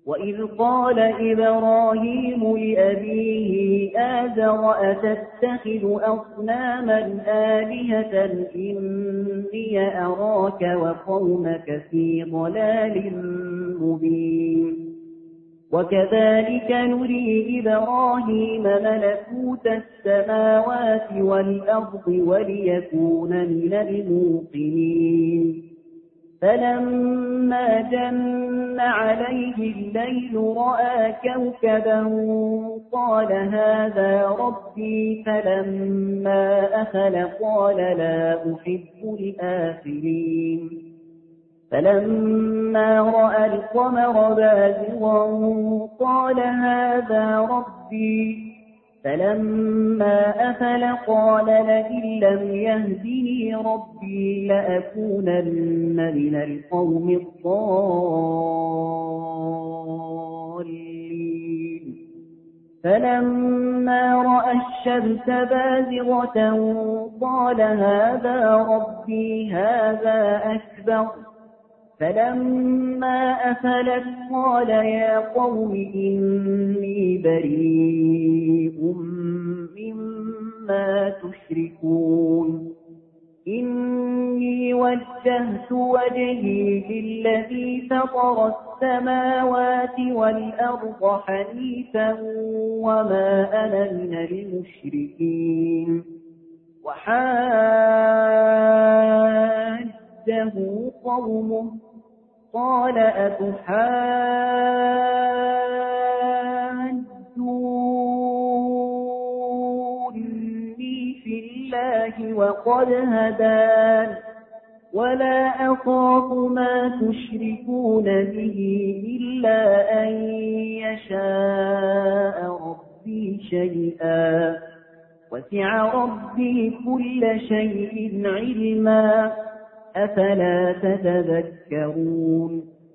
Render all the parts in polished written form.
وإذ قال إبراهيم لأبيه آزر أتتخذ أصناما آلهة إني أراك وقومك في ضلال مبين وكذلك نري إبراهيم ملكوت السماوات والأرض وليكون من الموقنين فلما جن عليه الليل رأى كوكبا قال هذا ربي فلما أفل قال لا أحب الآفلين فلما رأى القمر بازغا قال هذا ربي فلما أفل قال لئن لم يهدني ربي لأكونن من القوم الضالين فلما رأى الشمس بازغة قال هذا ربي هذا أكبر فلما أفلت قال يا قوم إني بريء مما تشركون إني وجهت وجهي للذي فطر السماوات والأرض حنيفا وما أنا من المشركين وحاجه قومه قال أتحاجوني في الله وقد هدان ولا أخاف ما تشركون به إلا أن يشاء ربي شيئا وسع ربي كل شيء علما أفلا تتذكرون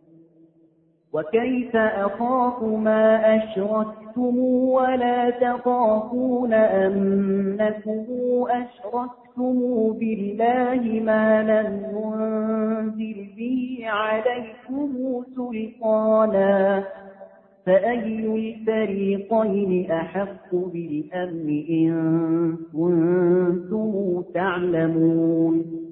وكيف أخاف ما أشركتم ولا تخافون أنكم أشركتم بالله ما لم ينزل به عليكم سلطانا فأي الفريقين أحق بالأمن إن كنتم تعلمون